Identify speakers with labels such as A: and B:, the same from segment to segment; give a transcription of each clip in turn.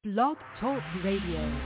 A: Blog Talk Radio.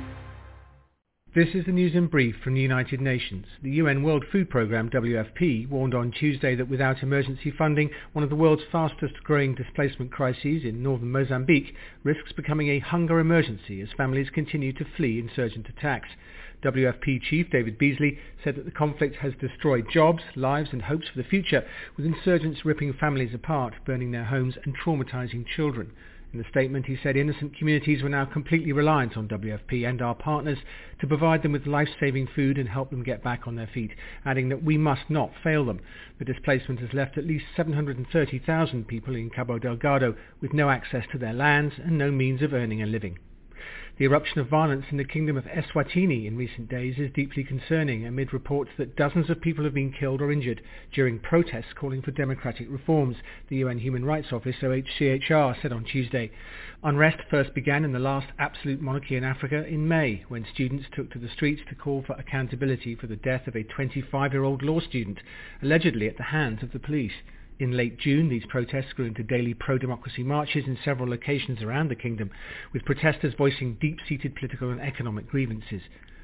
B: This is the news in brief from the United Nations. The UN World Food Programme, WFP, warned on Tuesday that without emergency funding, one of the world's fastest growing displacement crises in northern Mozambique risks becoming a hunger emergency as families continue to flee insurgent attacks. WFP Chief David Beasley said that the conflict has destroyed jobs, lives and hopes for the future, with insurgents ripping families apart, burning their homes and traumatizing children. In the statement, he said innocent communities were now completely reliant on WFP and our partners to provide them with life-saving food and help them get back on their feet, adding that we must not fail them. The displacement has left at least 730,000 people in Cabo Delgado with no access to their lands and no means of earning a living. The eruption of violence in the Kingdom of Eswatini in recent days is deeply concerning amid reports that dozens of people have been killed or injured during protests calling for democratic reforms, the UN Human Rights Office, OHCHR, said on Tuesday. Unrest first began in the last absolute monarchy in Africa in May, when students took to the streets to call for accountability for the death of a 25-year-old law student, allegedly at the hands of the police. In late June, these protests grew into daily pro-democracy marches in several locations around the kingdom, with protesters voicing deep-seated political and economic grievances.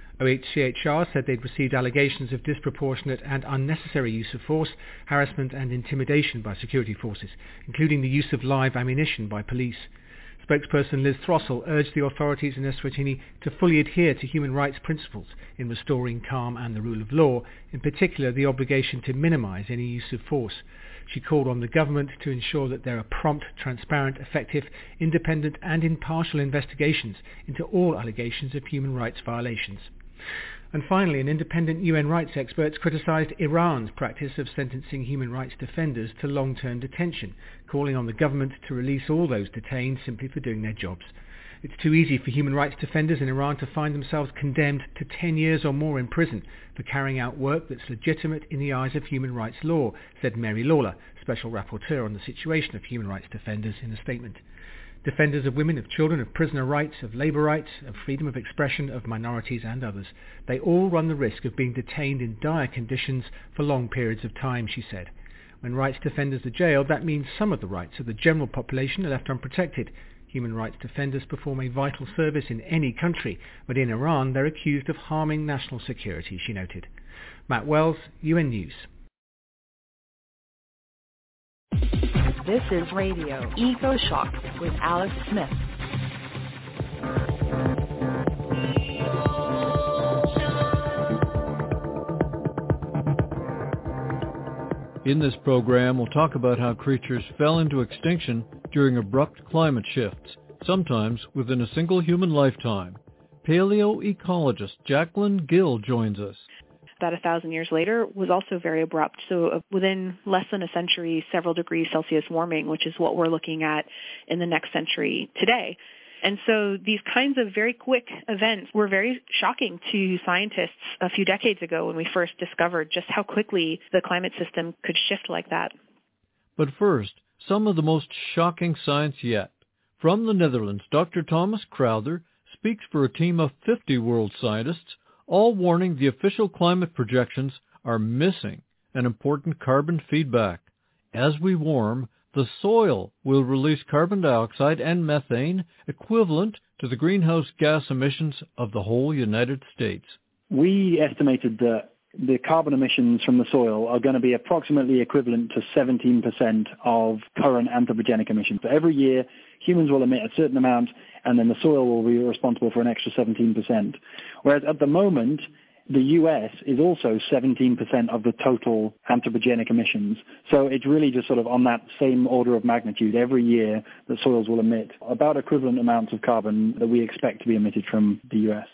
B: OHCHR said they'd received allegations of disproportionate and unnecessary use of force, harassment and intimidation by security forces, including the use of live ammunition by police. Spokesperson Liz Throssell urged the authorities in Eswatini to fully adhere to human rights principles in restoring calm and the rule of law, in particular the obligation to minimise any use of force. She called on the government to ensure that there are prompt, transparent, effective, independent and impartial investigations into all allegations of human rights violations. And finally, an independent UN rights expert criticised Iran's practice of sentencing human rights defenders to long-term detention, calling on the government to release all those detained simply for doing their jobs. It's too easy for human rights defenders in Iran to find themselves condemned to 10 years or more in prison for carrying out work that's legitimate in the eyes of human rights law, said Mary Lawler, Special Rapporteur on the situation of human rights defenders, in a statement. Defenders of women, of children, of prisoner rights, of labour rights, of freedom of expression, of minorities and others. They all run the risk of being detained in dire conditions for long periods of time, she said. When rights defenders are jailed, that means some of the rights of the general population are left unprotected. Human rights defenders perform a vital service in any country, but in Iran they're accused of harming national security, she noted. Matt Wells, UN News.
A: This is Radio EcoShock with Alex Smith.
C: In this program, we'll talk about how creatures fell into extinction during abrupt climate shifts, sometimes within a single human lifetime. Paleoecologist Jacqueline Gill joins us.
D: That 1,000 years later was also very abrupt. So within less than a century, several degrees Celsius warming, which is what we're looking at in the next century today. And so these kinds of very quick events were very shocking to scientists a few decades ago when we first discovered just how quickly the climate system could shift like that.
C: But first, some of the most shocking science yet. From the Netherlands, Dr. Thomas Crowther speaks for a team of 50 world scientists, all warning the official climate projections are missing an important carbon feedback. As we warm, the soil will release carbon dioxide and methane equivalent to the greenhouse gas emissions of the whole United States.
E: We estimated that the carbon emissions from the soil are going to be approximately equivalent to 17% of current anthropogenic emissions. So every year, humans will emit a certain amount, and then the soil will be responsible for an extra 17%. Whereas at the moment, the US is also 17% of the total anthropogenic emissions. So it's really just sort of on that same order of magnitude. Every year, the soils will emit about equivalent amounts of carbon that we expect to be emitted from the US.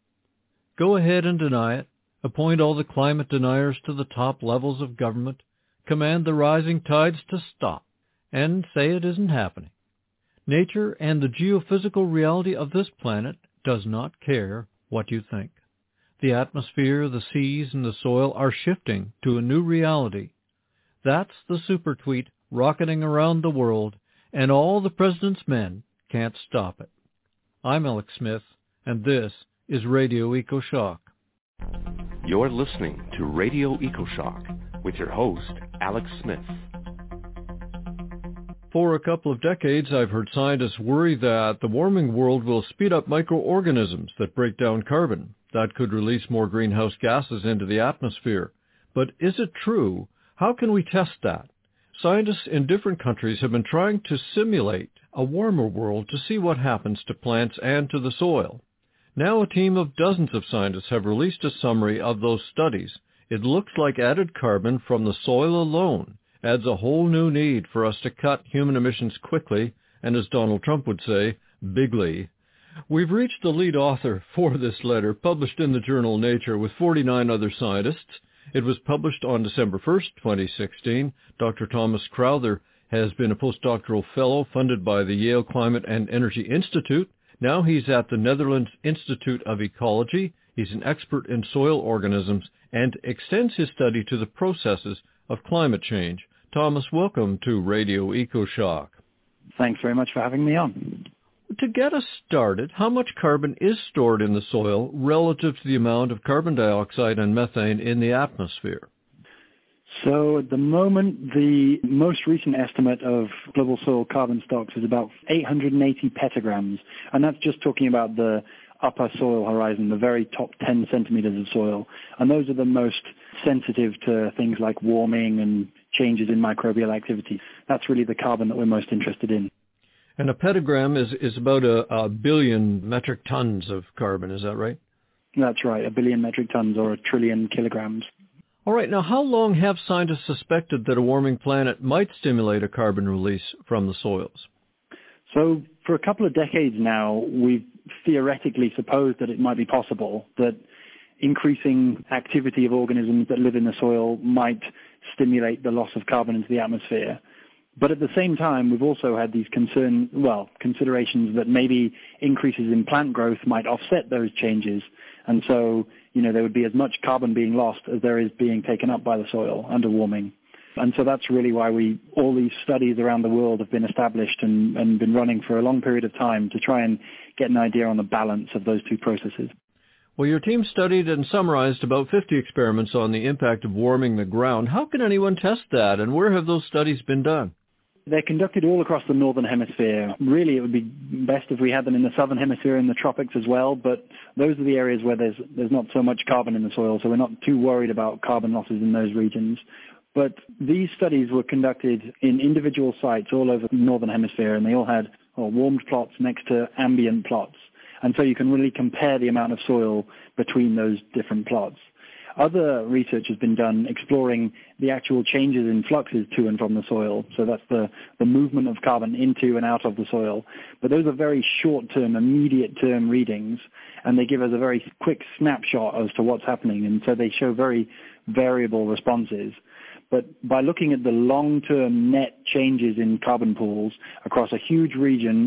C: Go ahead and deny it. Appoint all the climate deniers to the top levels of government. Command the rising tides to stop. And say it isn't happening. Nature and the geophysical reality of this planet does not care what you think. The atmosphere, the seas, and the soil are shifting to a new reality. That's the super tweet rocketing around the world, and all the president's men can't stop it. I'm Alex Smith, and this is Radio EcoShock.
F: You're listening to Radio EcoShock with your host, Alex Smith.
C: For a couple of decades, I've heard scientists worry that the warming world will speed up microorganisms that break down carbon. That could release more greenhouse gases into the atmosphere. But is it true? How can we test that? Scientists in different countries have been trying to simulate a warmer world to see what happens to plants and to the soil. Now a team of dozens of scientists have released a summary of those studies. It looks like added carbon from the soil alone adds a whole new need for us to cut human emissions quickly, and as Donald Trump would say, bigly. We've reached the lead author for this letter, published in the journal Nature with 49 other scientists. It was published on December 1st, 2016. Dr. Thomas Crowther has been a postdoctoral fellow funded by the Yale Climate and Energy Institute. Now he's at the Netherlands Institute of Ecology. He's an expert in soil organisms and extends his study to the processes of climate change. Thomas, welcome to Radio EcoShock.
E: Thanks very much for having me on.
C: To get us started, how much carbon is stored in the soil relative to the amount of carbon dioxide and methane in the atmosphere?
E: So at the moment, the most recent estimate of global soil carbon stocks is about 880 petagrams. And that's just talking about the upper soil horizon, the very top 10 centimeters of soil. And those are the most sensitive to things like warming and changes in microbial activity. That's really the carbon that we're most interested in.
C: And a petagram is about a billion metric tons of carbon, is that right?
E: That's right, 1 billion metric tons or 1 trillion kilograms.
C: All right, now how long have scientists suspected that a warming planet might stimulate a carbon release from the soils?
E: So for a couple of decades now, we've theoretically supposed that it might be possible that increasing activity of organisms that live in the soil might stimulate the loss of carbon into the atmosphere. But at the same time, we've also had these considerations that maybe increases in plant growth might offset those changes. And so, there would be as much carbon being lost as there is being taken up by the soil under warming. And so that's really why all these studies around the world have been established and been running for a long period of time to try and get an idea on the balance of those two processes.
C: Well, your team studied and summarized about 50 experiments on the impact of warming the ground. How can anyone test that, and where have those studies been done?
E: They're conducted all across the northern hemisphere. Really, it would be best if we had them in the southern hemisphere and the tropics as well, but those are the areas where there's not so much carbon in the soil, so we're not too worried about carbon losses in those regions. But these studies were conducted in individual sites all over the northern hemisphere, and they all had warmed plots next to ambient plots. And so you can really compare the amount of soil between those different plots. Other research has been done exploring the actual changes in fluxes to and from the soil. So that's the movement of carbon into and out of the soil. But those are very short-term, immediate-term readings, and they give us a very quick snapshot as to what's happening. And so they show very variable responses. But by looking at the long-term net changes in carbon pools across a huge region,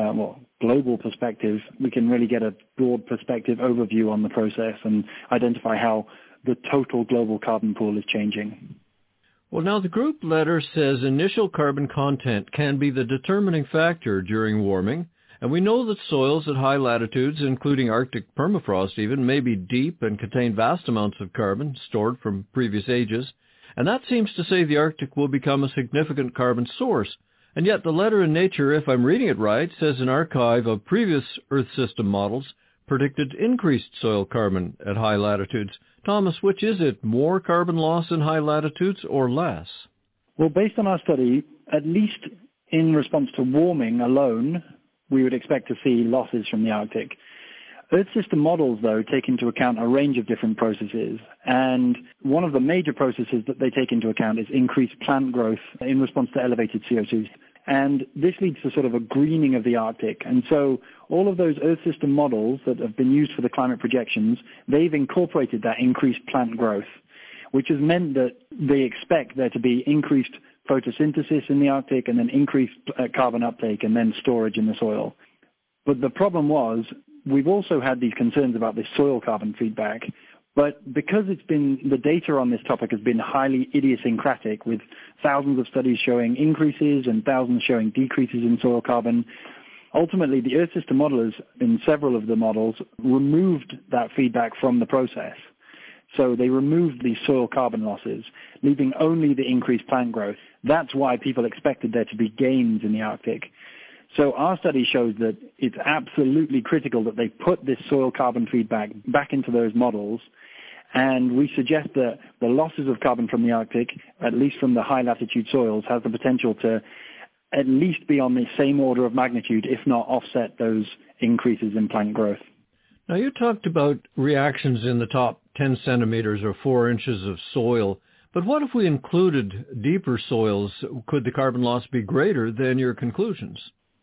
E: global perspective, we can really get a broad perspective overview on the process and identify how the total global carbon pool is changing.
C: Well, now the group letter says initial carbon content can be the determining factor during warming, and we know that soils at high latitudes, including Arctic permafrost even, may be deep and contain vast amounts of carbon stored from previous ages, and that seems to say the Arctic will become a significant carbon source. And yet the letter in Nature, if I'm reading it right, says an archive of previous Earth system models predicted increased soil carbon at high latitudes. Thomas, which is it, more carbon loss in high latitudes or less?
E: Well, based on our study, at least in response to warming alone, we would expect to see losses from the Arctic. Earth system models, though, take into account a range of different processes, and one of the major processes that they take into account is increased plant growth in response to elevated CO2. And this leads to sort of a greening of the Arctic. And so all of those Earth system models that have been used for the climate projections, they've incorporated that increased plant growth, which has meant that they expect there to be increased photosynthesis in the Arctic and then increased carbon uptake and then storage in the soil. But the problem was, we've also had these concerns about this soil carbon feedback, but because the data on this topic has been highly idiosyncratic, with thousands of studies showing increases and thousands showing decreases in soil carbon, ultimately the Earth system modelers in several of the models removed that feedback from the process. So they removed the soil carbon losses, leaving only the increased plant growth. That's why people expected there to be gains in the Arctic. So our study shows that it's absolutely critical that they put this soil carbon feedback back into those models. And we suggest that the losses of carbon from the Arctic, at least from the high latitude soils, has the potential to at least be on the same order of magnitude, if not offset those increases in plant growth.
C: Now, you talked about reactions in the top 10 centimeters or 4 inches of soil, but what if we included deeper soils? Could the carbon loss be greater than your conclusions?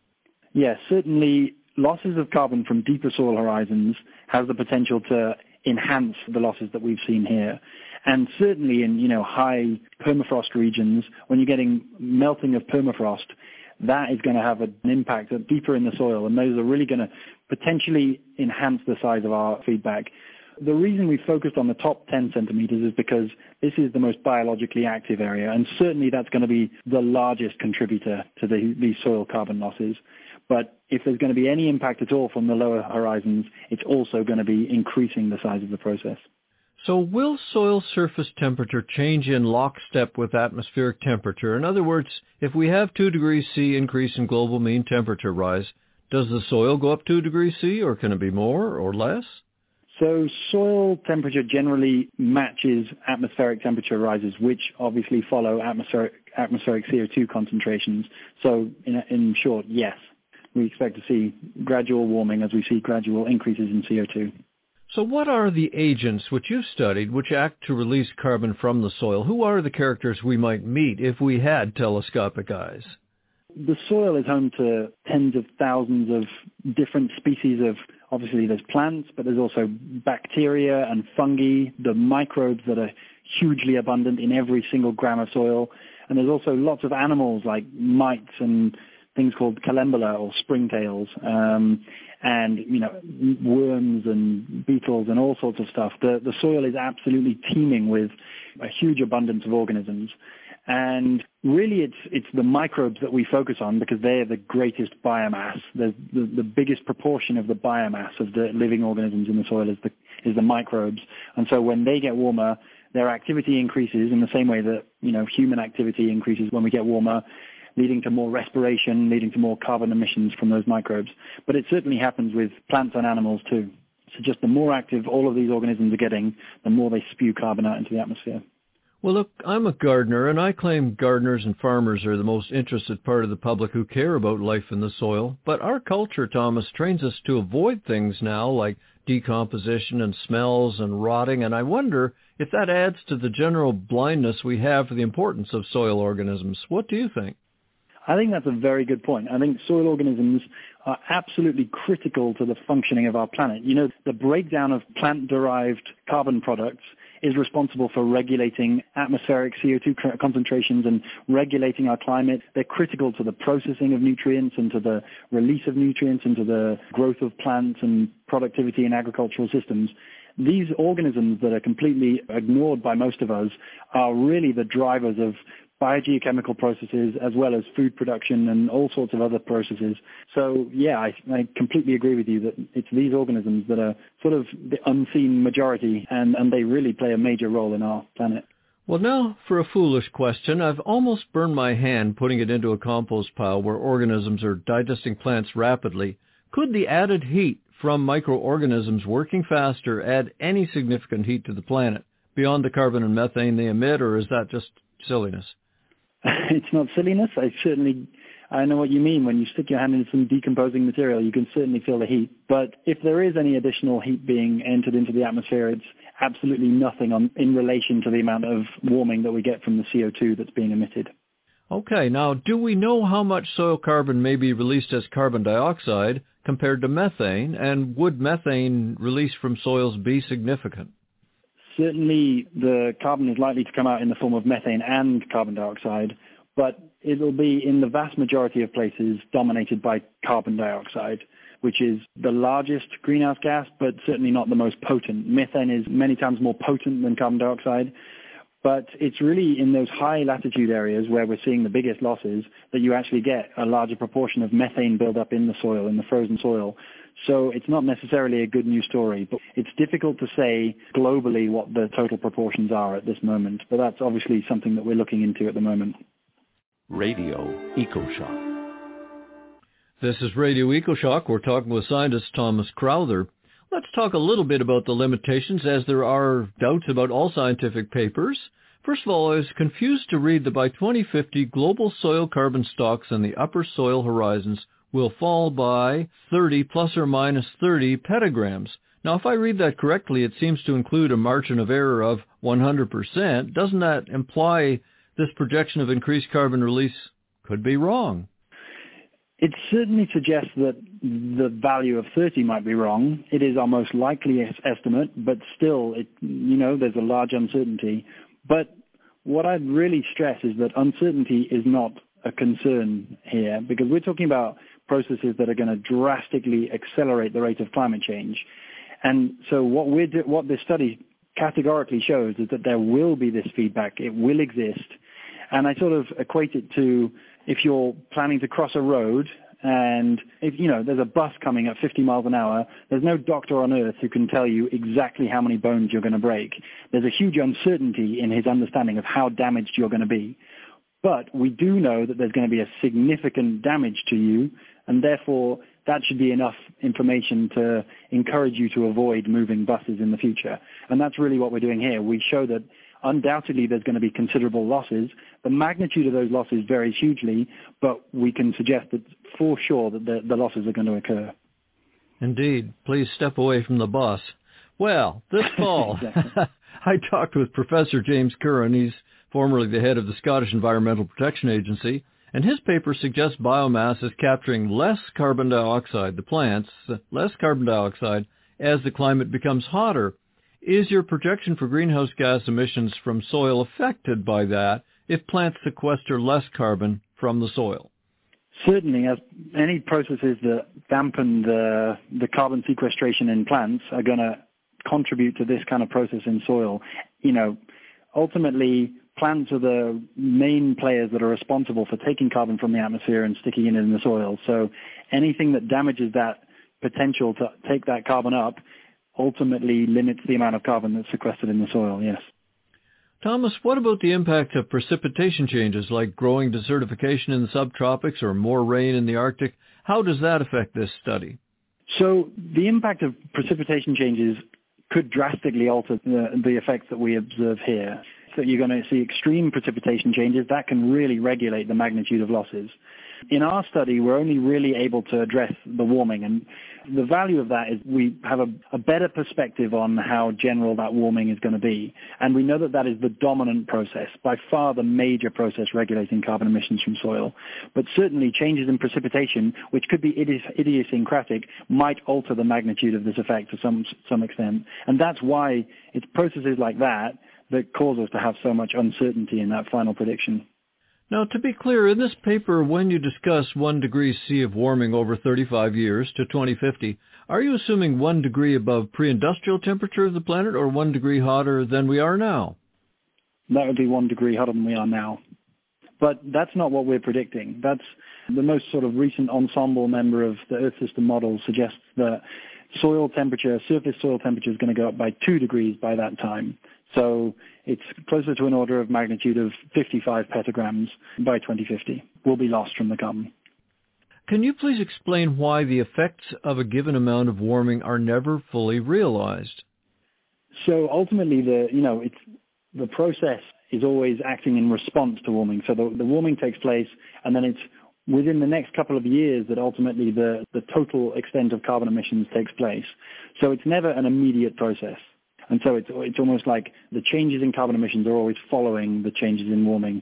E: Yes, certainly losses of carbon from deeper soil horizons has the potential to enhance the losses that we've seen here. And certainly in, high permafrost regions, when you're getting melting of permafrost, that is going to have an impact deeper in the soil, and those are really going to potentially enhance the size of our feedback. The reason we focused on the top 10 centimeters is because this is the most biologically active area, and certainly that's going to be the largest contributor to these soil carbon losses. But if there's going to be any impact at all from the lower horizons, it's also going to be increasing the size of the process.
C: So will soil surface temperature change in lockstep with atmospheric temperature? In other words, if we have 2 degrees C increase in global mean temperature rise, does the soil go up 2 degrees C, or can it be more or less?
E: So soil temperature generally matches atmospheric temperature rises, which obviously follow atmospheric CO2 concentrations. So in short, yes, we expect to see gradual warming as we see gradual increases in CO2.
C: So what are the agents which you've studied which act to release carbon from the soil? Who are the characters we might meet if we had telescopic eyes?
E: The soil is home to tens of thousands of different species of, obviously there's plants, but there's also bacteria and fungi, the microbes that are hugely abundant in every single gram of soil. And there's also lots of animals like mites and things called collembola or springtails, and worms and beetles and all sorts of stuff. The soil is absolutely teeming with a huge abundance of organisms. And really it's the microbes that we focus on because they're the greatest biomass. The biggest proportion of the biomass of the living organisms in the soil is the microbes. And so when they get warmer, their activity increases in the same way that human activity increases when we get warmer, leading to more respiration, leading to more carbon emissions from those microbes. But it certainly happens with plants and animals too. So just the more active all of these organisms are getting, the more they spew carbon out into the atmosphere.
C: Well, look, I'm a gardener, and I claim gardeners and farmers are the most interested part of the public who care about life in the soil. But our culture, Thomas, trains us to avoid things now like decomposition and smells and rotting, and I wonder if that adds to the general blindness we have for the importance of soil organisms. What do you think?
E: I think that's a very good point. I think soil organisms are absolutely critical to the functioning of our planet. The breakdown of plant-derived carbon products is responsible for regulating atmospheric CO2 concentrations and regulating our climate. They're critical to the processing of nutrients and to the release of nutrients and to the growth of plants and productivity in agricultural systems. These organisms that are completely ignored by most of us are really the drivers of biogeochemical processes as well as food production and all sorts of other processes. So, yeah, I completely agree with you that it's these organisms that are sort of the unseen majority, and they really play a major role in our planet.
C: Well, now for a foolish question. I've almost burned my hand putting it into a compost pile where organisms are digesting plants rapidly. Could the added heat from microorganisms working faster add any significant heat to the planet beyond the carbon and methane they emit, or is that just silliness?
E: It's not silliness. I know what you mean. When you stick your hand in some decomposing material, you can certainly feel the heat. But if there is any additional heat being entered into the atmosphere, it's absolutely nothing in relation to the amount of warming that we get from the CO2 that's being emitted.
C: Okay, now do we know how much soil carbon may be released as carbon dioxide compared to methane, and would methane released from soils be significant?
E: Certainly the carbon is likely to come out in the form of methane and carbon dioxide, but it will be in the vast majority of places dominated by carbon dioxide, which is the largest greenhouse gas, but certainly not the most potent. Methane is many times more potent than carbon dioxide, but it's really in those high latitude areas where we're seeing the biggest losses that you actually get a larger proportion of methane buildup in the soil, in the frozen soil. So it's not necessarily a good news story, but it's difficult to say globally what the total proportions are at this moment. But that's obviously something that we're looking into at the moment.
F: Radio EcoShock.
C: This is Radio EcoShock. We're talking with scientist Thomas Crowther. Let's talk a little bit about the limitations, as there are doubts about all scientific papers. First of all, I was confused to read that by 2050, global soil carbon stocks in the upper soil horizons will fall by 30 plus or minus 30 petagrams. Now, if I read that correctly, it seems to include a margin of error of 100%. Doesn't that imply this projection of increased carbon release could be wrong?
E: It certainly suggests that the value of 30 might be wrong. It is our most likely estimate, but still, there's a large uncertainty. But what I'd really stress is that uncertainty is not a concern here, because we're talking about processes that are going to drastically accelerate the rate of climate change. And so what this study categorically shows is that there will be this feedback. It will exist. And I sort of equate it to if you're planning to cross a road and if there's a bus coming at 50 miles an hour, there's no doctor on earth who can tell you exactly how many bones you're going to break. There's a huge uncertainty in his understanding of how damaged you're going to be. But we do know that there's going to be a significant damage to you, and therefore that should be enough information to encourage you to avoid moving buses in the future. And that's really what we're doing here. We show that undoubtedly there's going to be considerable losses. The magnitude of those losses varies hugely, but we can suggest that for sure that the losses are going to occur.
C: Indeed. Please step away from the bus. Well, this fall, I talked with Professor James Curran. He's formerly the head of the Scottish Environmental Protection Agency, and his paper suggests biomass is capturing less carbon dioxide, the plants, less carbon dioxide, as the climate becomes hotter. Is your projection for greenhouse gas emissions from soil affected by that if plants sequester less carbon from the soil?
E: Certainly, as any processes that dampen the carbon sequestration in plants are going to contribute to this kind of process in soil. Ultimately, plants are the main players that are responsible for taking carbon from the atmosphere and sticking it in the soil. So anything that damages that potential to take that carbon up ultimately limits the amount of carbon that's sequestered in the soil, yes.
C: Thomas, what about the impact of precipitation changes like growing desertification in the subtropics or more rain in the Arctic? How does that affect this study?
E: So the impact of precipitation changes could drastically alter the effects that we observe here. So you're going to see extreme precipitation changes that can really regulate the magnitude of losses. In our study, we're only really able to address the warming, and the value of that is we have a better perspective on how general that warming is going to be. And we know that that is the dominant process, by far the major process regulating carbon emissions from soil. But certainly changes in precipitation, which could be idiosyncratic, might alter the magnitude of this effect to some extent. And that's why it's processes like that that cause us to have so much uncertainty in that final prediction.
C: Now, to be clear, in this paper, when you discuss 1 degree C of warming over 35 years to 2050, are you assuming 1 degree above pre-industrial temperature of the planet or 1 degree hotter than we are now?
E: That would be 1 degree hotter than we are now. But that's not what we're predicting. That's the most sort of recent ensemble member of the Earth system model suggests that soil temperature, surface soil temperature is going to go up by 2 degrees by that time. So it's closer to an order of magnitude of 55 petagrams by 2050 will be lost from the carbon.
C: Can you please explain why the effects of a given amount of warming are never fully realized?
E: So ultimately, the process is always acting in response to warming. So the warming takes place, and then it's within the next couple of years that ultimately the total extent of carbon emissions takes place. So it's never an immediate process. And so it's almost like the changes in carbon emissions are always following the changes in warming.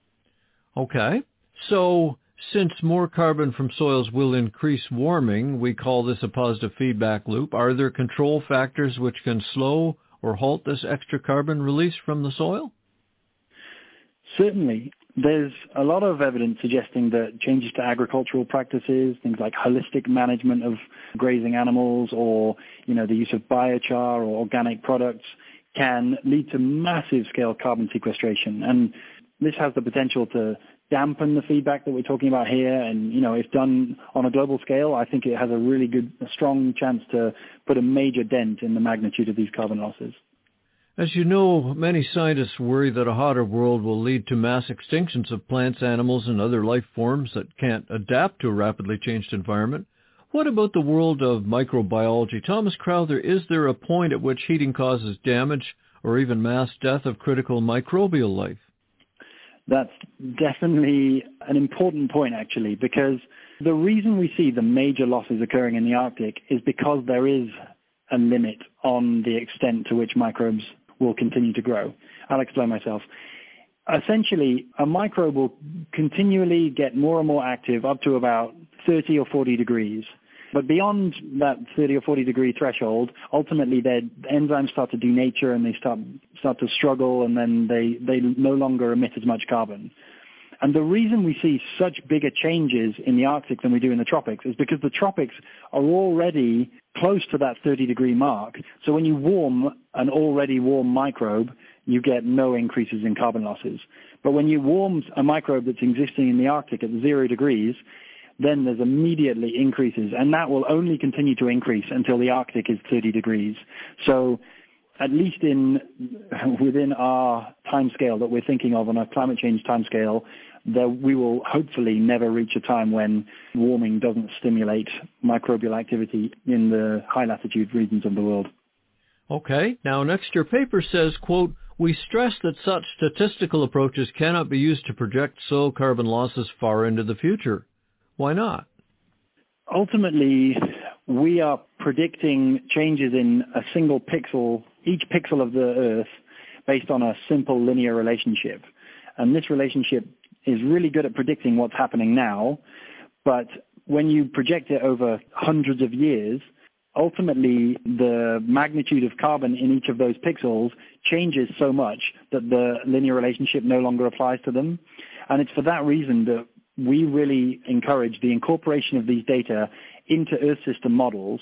C: Okay. So since more carbon from soils will increase warming, we call this a positive feedback loop. Are there control factors which can slow or halt this extra carbon release from the soil?
E: Certainly. There's a lot of evidence suggesting that changes to agricultural practices, things like holistic management of grazing animals or, the use of biochar or organic products can lead to massive scale carbon sequestration. And this has the potential to dampen the feedback that we're talking about here. And, if done on a global scale, I think it has a strong chance to put a major dent in the magnitude of these carbon losses.
C: As you know, many scientists worry that a hotter world will lead to mass extinctions of plants, animals, and other life forms that can't adapt to a rapidly changed environment. What about the world of microbiology? Thomas Crowther, is there a point at which heating causes damage or even mass death of critical microbial life?
E: That's definitely an important point, actually, because the reason we see the major losses occurring in the Arctic is because there is a limit on the extent to which microbes will continue to grow. I'll explain myself. Essentially, a microbe will continually get more and more active up to about 30 or 40 degrees. But beyond that 30 or 40 degree threshold, ultimately their enzymes start to denature and they start to struggle, and then they no longer emit as much carbon. And the reason we see such bigger changes in the Arctic than we do in the tropics is because the tropics are already close to that 30-degree mark. So when you warm an already warm microbe, you get no increases in carbon losses. But when you warm a microbe that's existing in the Arctic at 0 degrees, then there's immediately increases. And that will only continue to increase until the Arctic is 30 degrees. So at least within our timescale that we're thinking of on a climate change timescale, we will hopefully never reach a time when warming doesn't stimulate microbial activity in the high latitude regions of the world.
C: Okay. Now, next, your paper says, quote, "We stress that such statistical approaches cannot be used to project soil carbon losses far into the future. Why not?"
E: Ultimately, we are predicting changes in a single pixel, each pixel of the Earth, based on a simple linear relationship. And this relationship is really good at predicting what's happening now, but when you project it over hundreds of years, ultimately the magnitude of carbon in each of those pixels changes so much that the linear relationship no longer applies to them. And it's for that reason that we really encourage the incorporation of these data into Earth system models.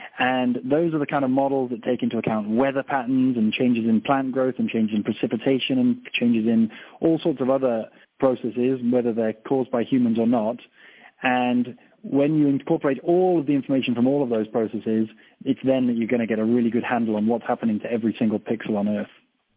E: And those are the kind of models that take into account weather patterns and changes in plant growth and changes in precipitation and changes in all sorts of other processes, whether they're caused by humans or not. And when you incorporate all of the information from all of those processes, it's then that you're going to get a really good handle on what's happening to every single pixel on Earth.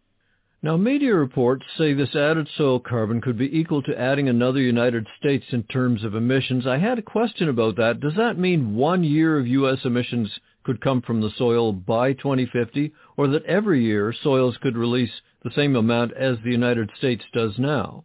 C: Now, media reports say this added soil carbon could be equal to adding another United States in terms of emissions. I had a question about that. Does that mean 1 year of U.S. emissions could come from the soil by 2050, or that every year soils could release the same amount as the United States does now?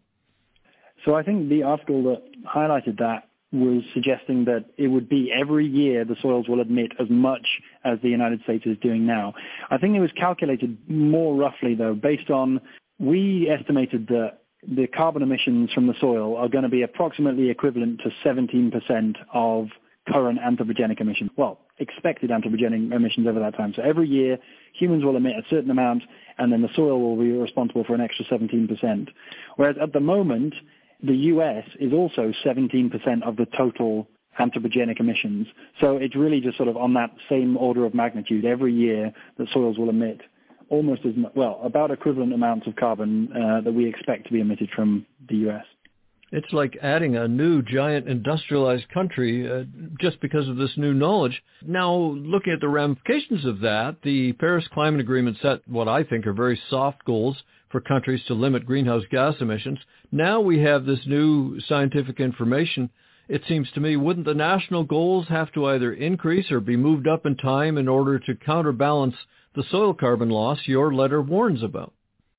E: So I think the article that highlighted that was suggesting that it would be every year the soils will emit as much as the United States is doing now. I think it was calculated more roughly, though, based on, we estimated that the carbon emissions from the soil are going to be approximately equivalent to 17% of current anthropogenic emissions. Well, expected anthropogenic emissions over that time. So every year, humans will emit a certain amount, and then the soil will be responsible for an extra 17%. Whereas at the moment, the US is also 17% of the total anthropogenic emissions. So it's really just sort of on that same order of magnitude. Every year, the soils will emit almost as much, about equivalent amounts of carbon that we expect to be emitted from the US.
C: It's like adding a new giant industrialized country just because of this new knowledge. Now, looking at the ramifications of that, the Paris Climate Agreement set what I think are very soft goals for countries to limit greenhouse gas emissions. Now we have this new scientific information. It seems to me, wouldn't the national goals have to either increase or be moved up in time in order to counterbalance the soil carbon loss your letter warns about?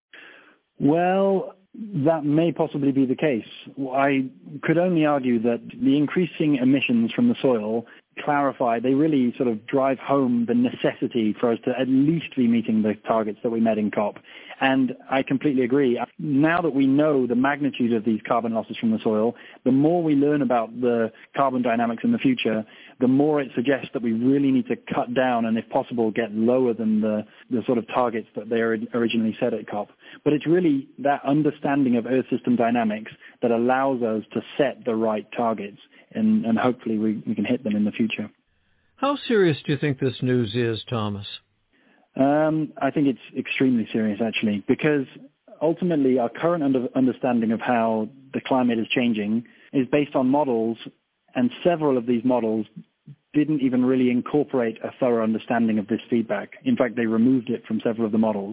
E: Well, that may possibly be the case. I could only argue that the increasing emissions from the soil they really sort of drive home the necessity for us to at least be meeting the targets that we met in COP. And I completely agree. Now that we know the magnitude of these carbon losses from the soil, the more we learn about the carbon dynamics in the future, the more it suggests that we really need to cut down and, if possible, get lower than the sort of targets that they originally set at COP. But it's really that understanding of Earth system dynamics that allows us to set the right targets, and hopefully we can hit them in the future.
C: How serious do you think this news is, Thomas?
E: I think it's extremely serious, actually, because ultimately our current understanding of how the climate is changing is based on models, and several of these models didn't even really incorporate a thorough understanding of this feedback. In fact, they removed it from several of the models.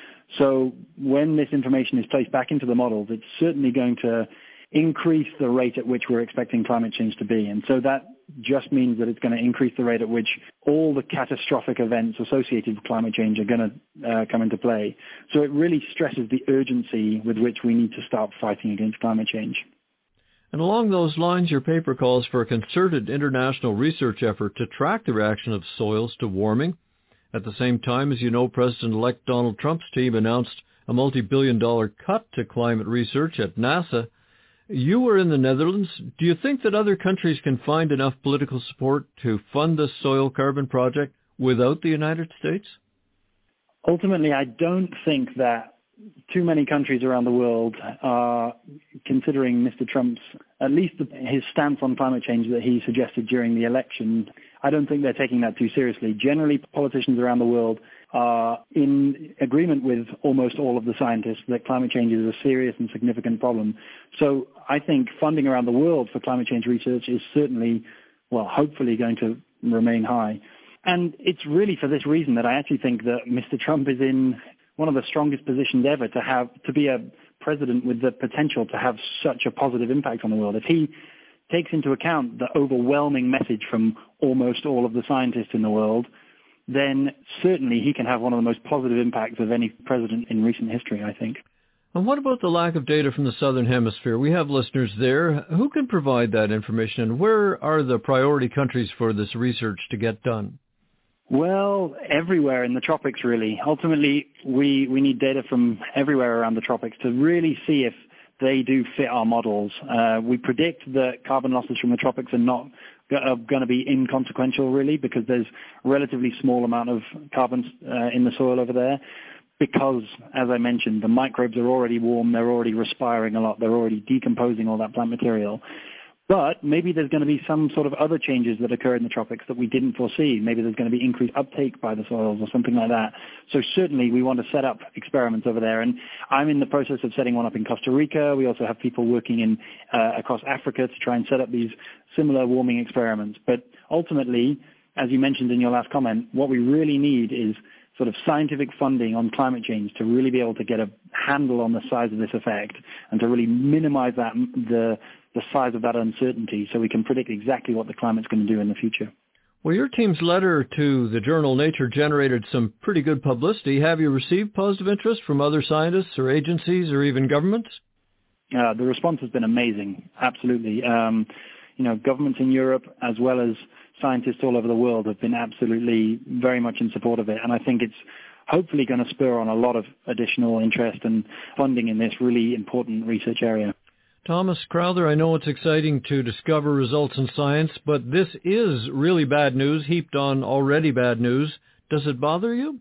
E: So when this information is placed back into the models, it's certainly going to increase the rate at which we're expecting climate change to be. And so that just means that it's going to increase the rate at which all the catastrophic events associated with climate change are going to come into play. So it really stresses the urgency with which we need to start fighting against climate change.
C: And along those lines, your paper calls for a concerted international research effort to track the reaction of soils to warming. At the same time, as you know, President-elect Donald Trump's team announced a multi-billion-dollar cut to climate research at NASA. You were in the Netherlands. Do you think that other countries can find enough political support to fund this soil carbon project without the United States?
E: Ultimately, I don't think that too many countries around the world are considering Mr. Trump's, at least his stance on climate change that he suggested during the election. I don't think they're taking that too seriously. Generally, politicians around the world are in agreement with almost all of the scientists that climate change is a serious and significant problem. So I think funding around the world for climate change research is certainly, well, hopefully going to remain high. And it's really for this reason that I actually think that Mr. Trump is in one of the strongest positions ever to be a president with the potential to have such a positive impact on the world. If he takes into account the overwhelming message from almost all of the scientists in the world, then certainly he can have one of the most positive impacts of any president in recent history, I think.
C: And what about the lack of data from the Southern Hemisphere? We have listeners there. Who can provide that information, and where are the priority countries for this research to get done?
E: Well, everywhere in the tropics, really. Ultimately, we need data from everywhere around the tropics to really see if they do fit our models. We predict that carbon losses from the tropics are going to be inconsequential, really, because there's a relatively small amount of carbon in the soil over there. Because, as I mentioned, the microbes are already warm, they're already respiring a lot, they're already decomposing all that plant material. But maybe there's going to be some sort of other changes that occur in the tropics that we didn't foresee. Maybe there's going to be increased uptake by the soils or something like that. So certainly we want to set up experiments over there. And I'm in the process of setting one up in Costa Rica. We also have people working across Africa to try and set up these similar warming experiments. But ultimately, as you mentioned in your last comment, what we really need is sort of scientific funding on climate change to really be able to get a handle on the size of this effect and to really minimize the size of that uncertainty so we can predict exactly what the climate's going to do in the future.
C: Well, your team's letter to the journal Nature generated some pretty good publicity. Have you received positive interest from other scientists or agencies or even governments?
E: The response has been amazing, absolutely. Governments in Europe as well as scientists all over the world have been absolutely very much in support of it. And I think it's hopefully going to spur on a lot of additional interest and funding in this really important research area.
C: Thomas Crowther, I know it's exciting to discover results in science, but this is really bad news, heaped on already bad news. Does it bother you?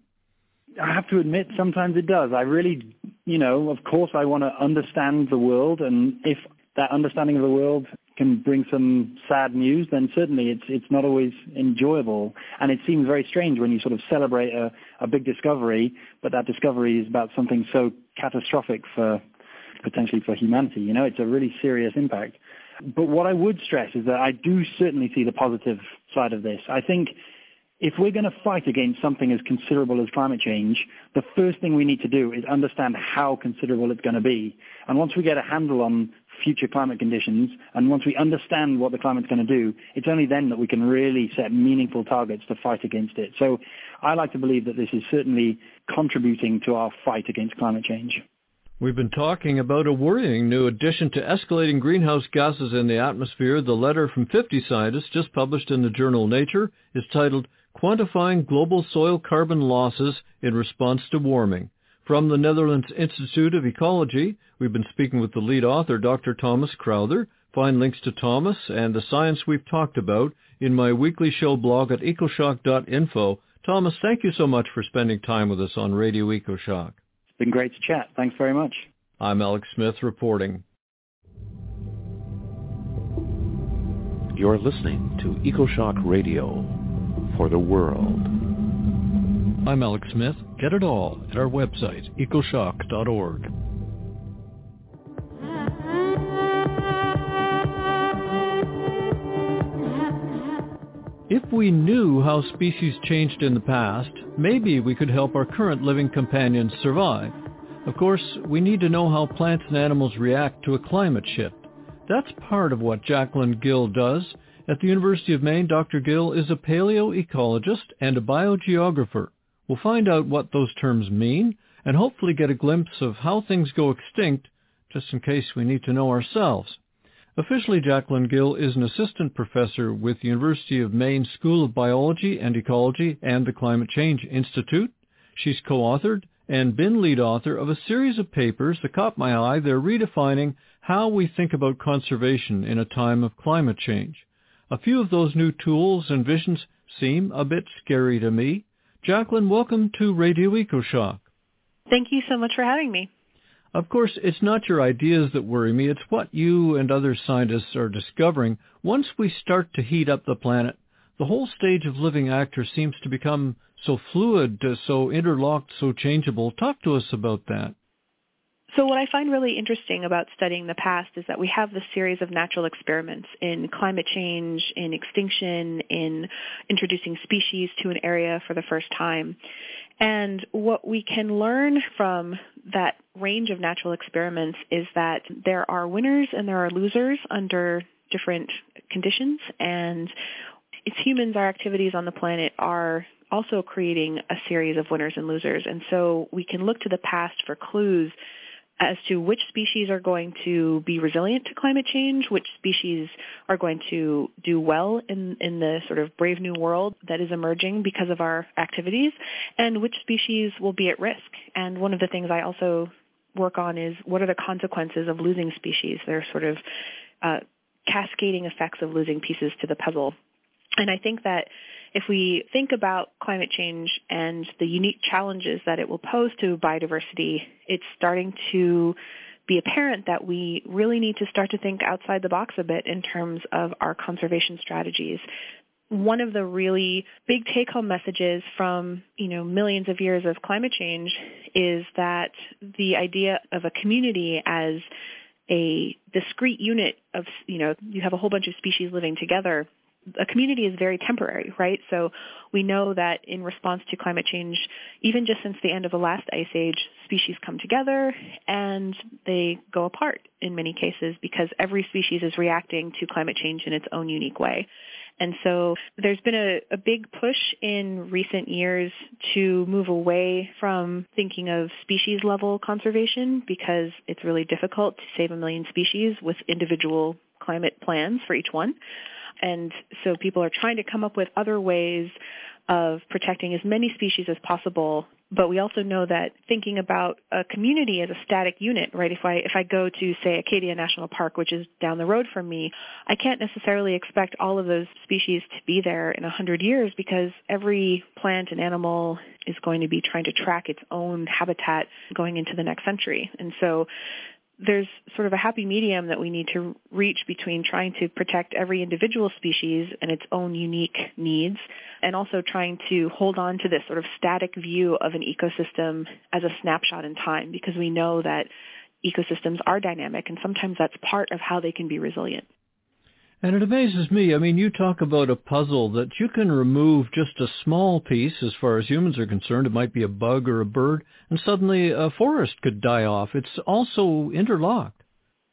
E: I have to admit, sometimes it does. I really, of course I want to understand the world, and if that understanding of the world can bring some sad news, then certainly it's not always enjoyable. And it seems very strange when you sort of celebrate a big discovery, but that discovery is about something so catastrophic potentially for humanity. It's a really serious impact. But what I would stress is that I do certainly see the positive side of this. I think if we're going to fight against something as considerable as climate change, the first thing we need to do is understand how considerable it's going to be. And once we get a handle on future climate conditions, and once we understand what the climate's going to do, it's only then that we can really set meaningful targets to fight against it. So I like to believe that this is certainly contributing to our fight against climate change.
C: We've been talking about a worrying new addition to escalating greenhouse gases in the atmosphere. The letter from 50 scientists just published in the journal Nature is titled Quantifying Global Soil Carbon Losses in Response to Warming. From the Netherlands Institute of Ecology, we've been speaking with the lead author, Dr. Thomas Crowther. Find links to Thomas and the science we've talked about in my weekly show blog at ecoshock.info. Thomas, thank you so much for spending time with us on Radio EcoShock.
E: It's been great to chat. Thanks very much.
C: I'm Alex Smith reporting.
F: You're listening to EcoShock Radio for the world.
C: I'm Alex Smith. Get it all at our website, ecoshock.org. we knew how species changed in the past, maybe we could help our current living companions survive. Of course, we need to know how plants and animals react to a climate shift. That's part of what Jacqueline Gill does. At the University of Maine, Dr. Gill is a paleoecologist and a biogeographer. We'll find out what those terms mean and hopefully get a glimpse of how things go extinct, just in case we need to know ourselves. Officially, Jacqueline Gill is an assistant professor with the University of Maine School of Biology and Ecology and the Climate Change Institute. She's co-authored and been lead author of a series of papers that caught my eye. They're redefining how we think about conservation in a time of climate change. A few of those new tools and visions seem a bit scary to me. Jacqueline, welcome to Radio EcoShock.
D: Thank you so much for having me.
C: Of course, it's not your ideas that worry me. It's what you and other scientists are discovering. Once we start to heat up the planet, the whole stage of living actor seems to become so fluid, so interlocked, so changeable. Talk to us about that.
D: So what I find really interesting about studying the past is that we have this series of natural experiments in climate change, in extinction, in introducing species to an area for the first time. And what we can learn from that range of natural experiments is that there are winners and there are losers under different conditions. And as humans, our activities on the planet are also creating a series of winners and losers. And so we can look to the past for clues as to which species are going to be resilient to climate change, which species are going to do well in the sort of brave new world that is emerging because of our activities, and which species will be at risk. And one of the things I also work on is what are the consequences of losing species. There are sort of cascading effects of losing pieces to the puzzle. And I think that if we think about climate change and the unique challenges that it will pose to biodiversity, it's starting to be apparent that we really need to start to think outside the box a bit in terms of our conservation strategies. One of the really big take-home messages from, millions of years of climate change is that the idea of a community as a discrete unit of, you have a whole bunch of species living together. A community is very temporary, right? So we know that in response to climate change, even just since the end of the last ice age, species come together and they go apart in many cases because every species is reacting to climate change in its own unique way. And so there's been a big push in recent years to move away from thinking of species-level conservation because it's really difficult to save 1 million species with individual climate plans for each one. And so people are trying to come up with other ways of protecting as many species as possible. But we also know that thinking about a community as a static unit, right? If I go to, say, Acadia National Park, which is down the road from me, I can't necessarily expect all of those species to be there in 100 years because every plant and animal is going to be trying to track its own habitat going into the next century. And so there's sort of a happy medium that we need to reach between trying to protect every individual species and its own unique needs and also trying to hold on to this sort of static view of an ecosystem as a snapshot in time because we know that ecosystems are dynamic and sometimes that's part of how they can be resilient.
C: And it amazes me. I mean, you talk about a puzzle that you can remove just a small piece as far as humans are concerned. It might be a bug or a bird, and suddenly a forest could die off. It's also interlocked.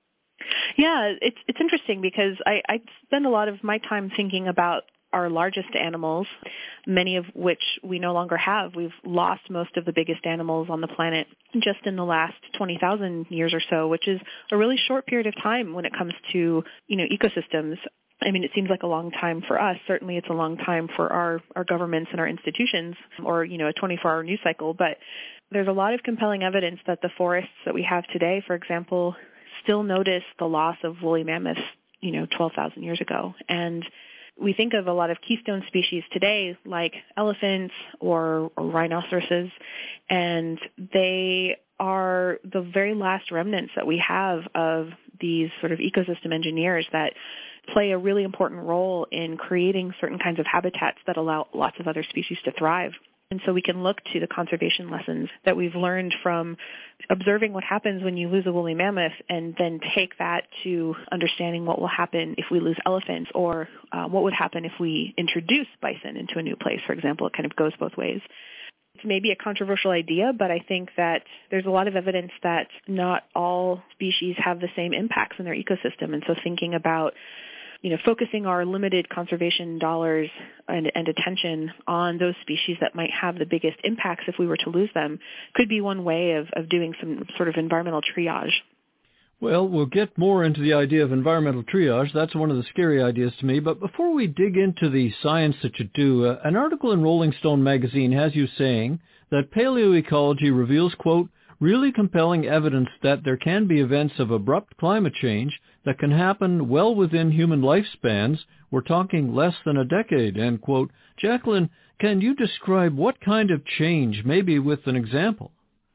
D: Yeah, it's interesting because I spend a lot of my time thinking about our largest animals, many of which we no longer have. We've lost most of the biggest animals on the planet just in the last 20,000 years or so, which is a really short period of time when it comes to, ecosystems. I mean, it seems like a long time for us. Certainly it's a long time for our governments and our institutions or, a 24-hour news cycle. But there's a lot of compelling evidence that the forests that we have today, for example, still notice the loss of woolly mammoths, 12,000 years ago. And we think of a lot of keystone species today like elephants or rhinoceroses, and they are the very last remnants that we have of these sort of ecosystem engineers that play a really important role in creating certain kinds of habitats that allow lots of other species to thrive. And so we can look to the conservation lessons that we've learned from observing what happens when you lose a woolly mammoth and then take that to understanding what will happen if we lose elephants or what would happen if we introduce bison into a new place, for example. It kind of goes both ways. It's maybe a controversial idea, but I think that there's a lot of evidence that not all species have the same impacts in their ecosystem. And so thinking about focusing our limited conservation dollars and attention on those species that might have the biggest impacts if we were to lose them could be one way of doing some sort of environmental triage.
C: Well, we'll get more into the idea of environmental triage. That's one of the scary ideas to me. But before we dig into the science that you do, an article in Rolling Stone magazine has you saying that paleoecology reveals, quote, really compelling evidence that there can be events of abrupt climate change that can happen well within human lifespans. We're talking less than a decade, end quote. Jacqueline, can you describe what kind of change, maybe with an example?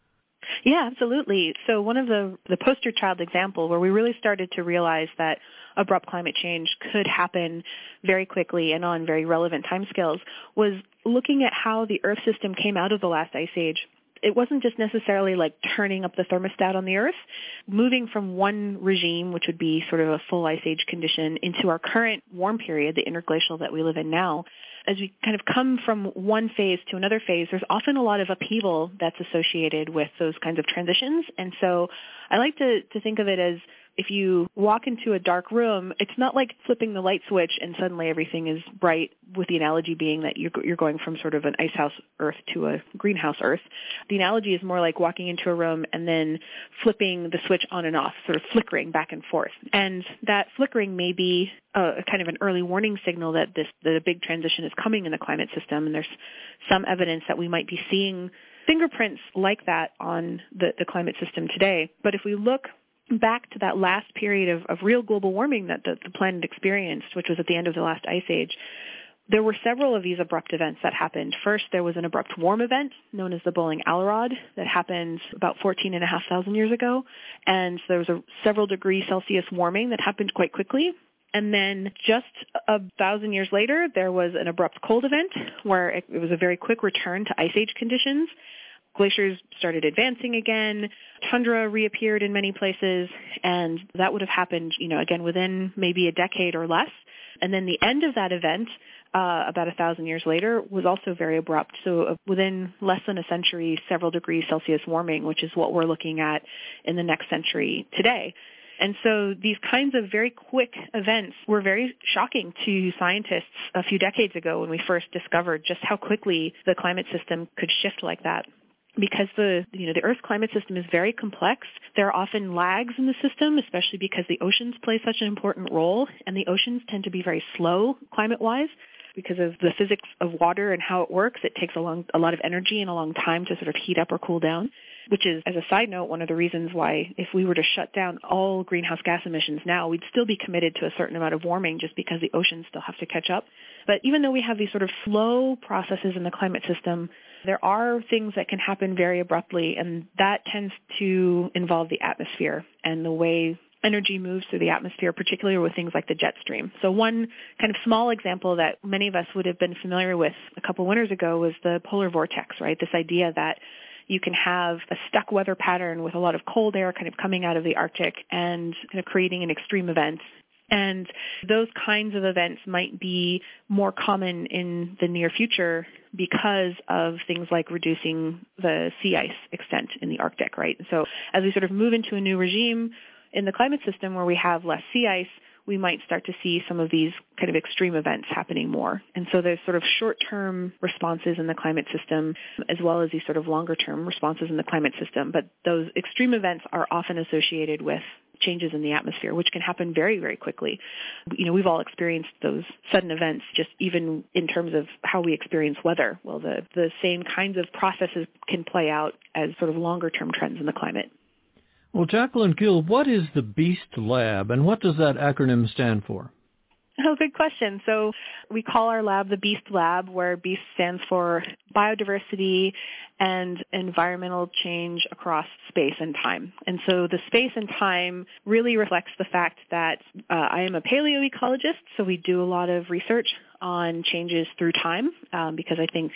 D: Yeah, absolutely. So one of the poster child example where we really started to realize that abrupt climate change could happen very quickly and on very relevant timescales was looking at how the Earth system came out of the last ice age. It wasn't just necessarily like turning up the thermostat on the Earth, moving from one regime, which would be sort of a full ice age condition, into our current warm period, the interglacial that we live in now. As we kind of come from one phase to another phase, there's often a lot of upheaval that's associated with those kinds of transitions. And so I like to think of it as if you walk into a dark room, it's not like flipping the light switch and suddenly everything is bright, with the analogy being that you're going from sort of an icehouse Earth to a greenhouse Earth. The analogy is more like walking into a room and then flipping the switch on and off, sort of flickering back and forth. And that flickering may be a kind of an early warning signal that a big transition is coming in the climate system, and there's some evidence that we might be seeing fingerprints like that on the climate system today. But if we look back to that last period of real global warming that the planet experienced, which was at the end of the last ice age, there were several of these abrupt events that happened. First, there was an abrupt warm event known as the Bowling-Allarod that happened about 14,500 years ago. And so there was a several degrees Celsius warming that happened quite quickly. And then just 1,000 years later, there was an abrupt cold event where it was a very quick return to ice age conditions. Glaciers started advancing again. Tundra reappeared in many places, and that would have happened, again, within maybe a decade or less. And then the end of that event, about 1,000 years later, was also very abrupt. So within less than a century, several degrees Celsius warming, which is what we're looking at in the next century today. And so these kinds of very quick events were very shocking to scientists a few decades ago when we first discovered just how quickly the climate system could shift like that. Because the Earth's climate system is very complex, there are often lags in the system, especially because the oceans play such an important role, and the oceans tend to be very slow climate-wise because of the physics of water and how it works. It takes a lot of energy and a long time to sort of heat up or cool down, which is, as a side note, one of the reasons why if we were to shut down all greenhouse gas emissions now, we'd still be committed to a certain amount of warming just because the oceans still have to catch up. But even though we have these sort of slow processes in the climate system, there are things that can happen very abruptly, and that tends to involve the atmosphere and the way energy moves through the atmosphere, particularly with things like the jet stream. So one kind of small example that many of us would have been familiar with a couple winters ago was the polar vortex, right? This idea that you can have a stuck weather pattern with a lot of cold air kind of coming out of the Arctic and kind of creating an extreme event. And those kinds of events might be more common in the near future because of things like reducing the sea ice extent in the Arctic, right? So as we sort of move into a new regime in the climate system where we have less sea ice, we might start to see some of these kind of extreme events happening more. And so there's sort of short-term responses in the climate system as well as these sort of longer-term responses in the climate system. But those extreme events are often associated with changes in the atmosphere, which can happen very, very quickly. We've all experienced those sudden events just even in terms of how we experience weather. Well, the same kinds of processes can play out as sort of longer-term trends in the climate.
C: Well, Jacqueline Gill, what is the BEAST Lab, and what does that acronym stand for?
D: Oh, good question. So we call our lab the BEAST Lab, where BEAST stands for Biodiversity and Environmental Change Across Space and Time. And so the space and time really reflects the fact that I am a paleoecologist, so we do a lot of research on changes through time because I think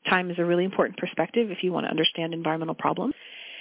D: time is a really important perspective if you want to understand environmental problems.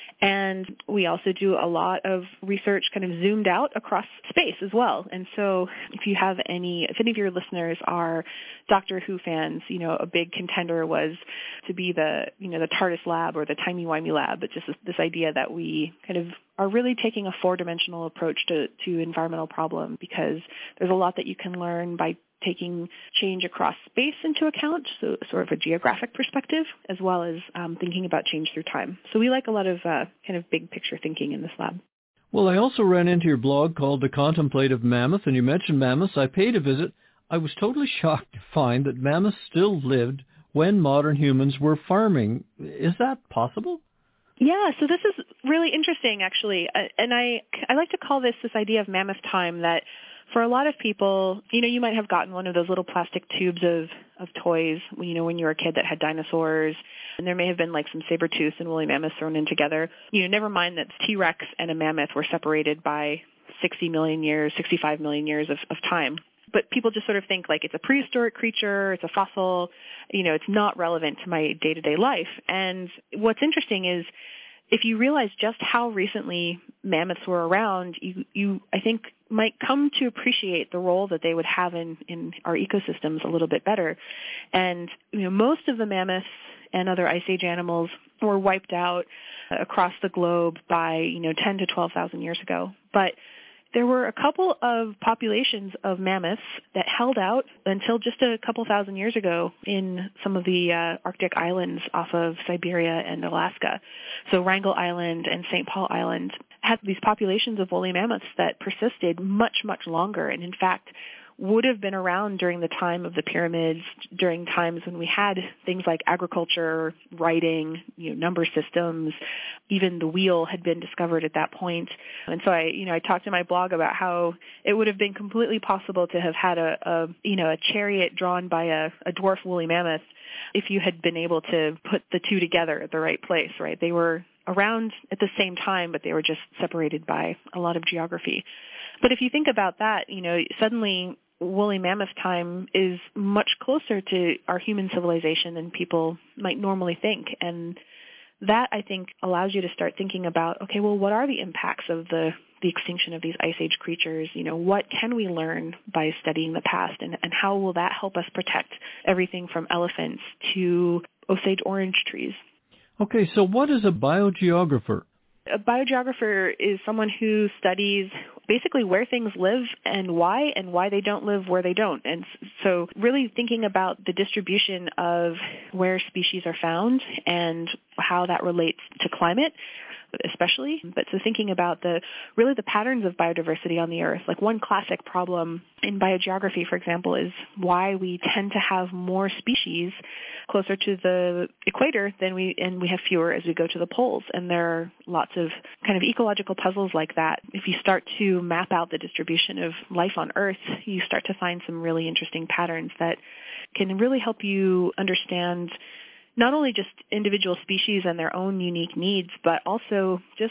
D: And we also do a lot of research kind of zoomed out across space as well. And so if any of your listeners are Doctor Who fans, a big contender was to be the TARDIS lab or the timey-wimey lab, but just this idea that we kind of are really taking a four-dimensional approach to environmental problem, because there's a lot that you can learn by taking change across space into account, so sort of a geographic perspective, as well as thinking about change through time. So we like a lot of kind of big picture thinking in this lab.
C: Well, I also ran into your blog called The Contemplative Mammoth, and you mentioned mammoths. I paid a visit. I was totally shocked to find that mammoths still lived when modern humans were farming. Is that possible?
D: Yeah, so this is really interesting, actually. And I like to call this idea of mammoth time, that for a lot of people, you might have gotten one of those little plastic tubes of toys, when you were a kid that had dinosaurs, and there may have been like some saber-tooth and woolly mammoths thrown in together. Never mind that T-Rex and a mammoth were separated by 60 million years, 65 million years of time. But people just sort of think like it's a prehistoric creature, it's a fossil, it's not relevant to my day-to-day life. And what's interesting is, if you realize just how recently mammoths were around, you I think might come to appreciate the role that they would have in our ecosystems a little bit better. And most of the mammoths and other Ice Age animals were wiped out across the globe by 10 to 12,000 years ago. But there were a couple of populations of mammoths that held out until just a couple thousand years ago in some of the Arctic islands off of Siberia and Alaska. So Wrangel Island and St. Paul Island had these populations of woolly mammoths that persisted much, much longer, and in fact would have been around during the time of the pyramids, during times when we had things like agriculture, writing, number systems, even the wheel had been discovered at that point. And so I talked in my blog about how it would have been completely possible to have had a chariot drawn by a dwarf woolly mammoth if you had been able to put the two together at the right place, right? They were around at the same time, but they were just separated by a lot of geography. But if you think about that, suddenly woolly mammoth time is much closer to our human civilization than people might normally think. And that, I think, allows you to start thinking about, okay, well, what are the impacts of the extinction of these Ice Age creatures? What can we learn by studying the past, and how will that help us protect everything from elephants to Osage orange trees?
C: Okay, so what is a biogeographer?
D: A biogeographer is someone who studies basically where things live and why they don't live where they don't. And so really thinking about the distribution of where species are found and how that relates to climate especially. But so thinking about the patterns of biodiversity on the Earth. Like one classic problem in biogeography, for example, is why we tend to have more species closer to the equator and we have fewer as we go to the poles. And there are lots of kind of ecological puzzles like that. If you start to map out the distribution of life on Earth, you start to find some really interesting patterns that can really help you understand not only just individual species and their own unique needs, but also just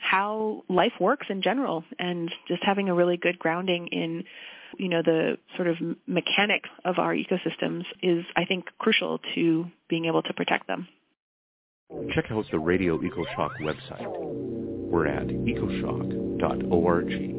D: how life works in general, and just having a really good grounding in, the sort of mechanics of our ecosystems is, I think, crucial to being able to protect them.
F: Check out the Radio EcoShock website. We're at ecoshock.org.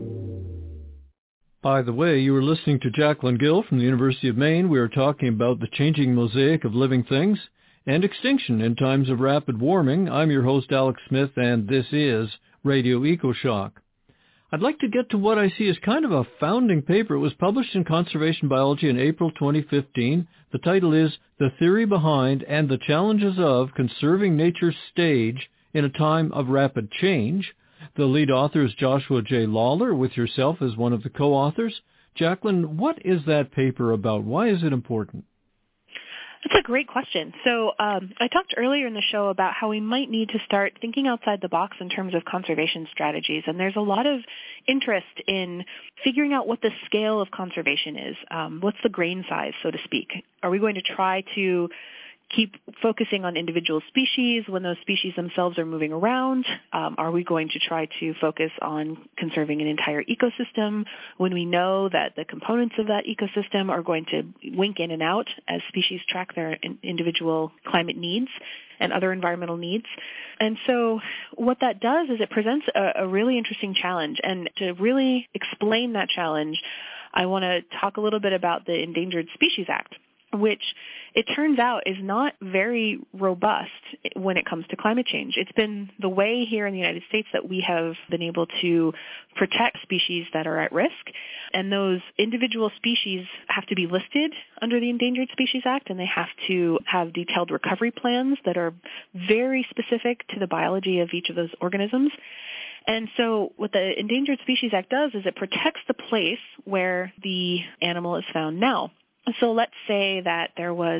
C: By the way, you were listening to Jacqueline Gill from the University of Maine. We are talking about the changing mosaic of living things and extinction in times of rapid warming. I'm your host, Alex Smith, and this is Radio EcoShock. I'd like to get to what I see as kind of a founding paper. It was published in Conservation Biology in April 2015. The title is The Theory Behind and the Challenges of Conserving Nature's Stage in a Time of Rapid Change. The lead author is Joshua J. Lawler, with yourself as one of the co-authors. Jacqueline, what is that paper about? Why is it important?
D: That's a great question. So I talked earlier in the show about how we might need to start thinking outside the box in terms of conservation strategies. And there's a lot of interest in figuring out what the scale of conservation is. What's the grain size, so to speak? Are we going to try to keep focusing on individual species when those species themselves are moving around? Are we going to try to focus on conserving an entire ecosystem when we know that the components of that ecosystem are going to wink in and out as species track their individual climate needs and other environmental needs? And so what that does is it presents a really interesting challenge. And to really explain that challenge, I want to talk a little bit about the Endangered Species Act, which it turns out is not very robust when it comes to climate change. It's been the way here in the United States that we have been able to protect species that are at risk, and those individual species have to be listed under the Endangered Species Act, and they have to have detailed recovery plans that are very specific to the biology of each of those organisms. And so what the Endangered Species Act does is it protects the place where the animal is found now. So let's say that there was,